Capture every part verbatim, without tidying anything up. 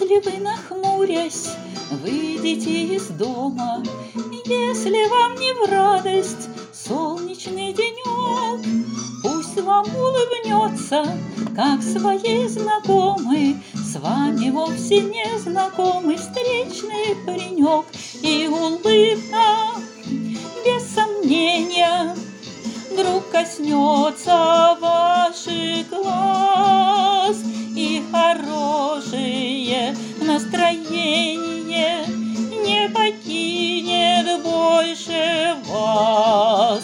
Если вы, нахмурясь, выйдете из дома, если вам не в радость солнечный денек, пусть вам улыбнется, как своей знакомой, с вами вовсе не знакомый встречный паренек. И улыбка, без сомнения, вдруг коснется ваших глаз, и хорошее настроение не покинет больше вас.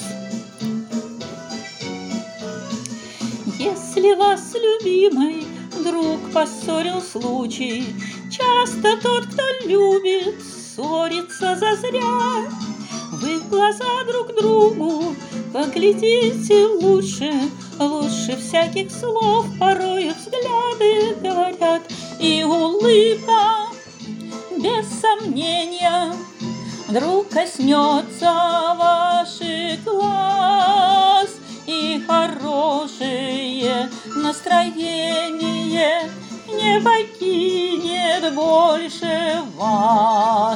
Если вас, любимый, друг поссорил случай, часто тот, кто любит, ссорится зазря. Вы в глаза друг другу поглядите лучше, лучше всяких слов порою взгляды говорят. И улыбка, без сомнения, вдруг коснется ваших глаз, и хорошее настроение не покинет больше вас.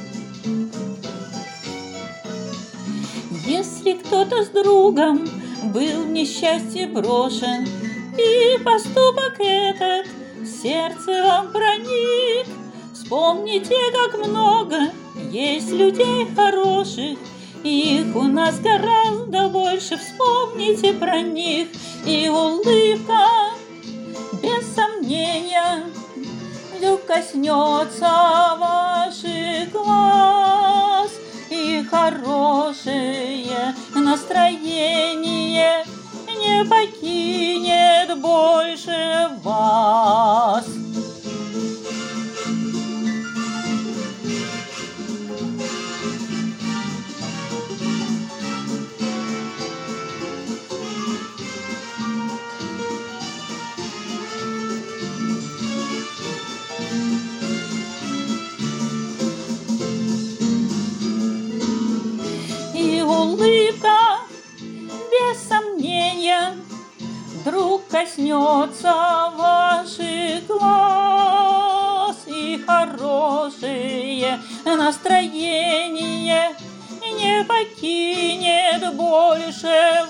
Если кто-то с другом был в несчастье брошен, и поступок этот в сердце вам проник, вспомните, как много есть людей хороших, их у нас гораздо больше, вспомните про них. И улыбка, без сомнения, вдруг коснется ваших глаз, и хорошее настроение не покинет больше вас. Улыбка, без сомнения, вдруг коснется ваших глаз, и хорошее настроение не покинет больше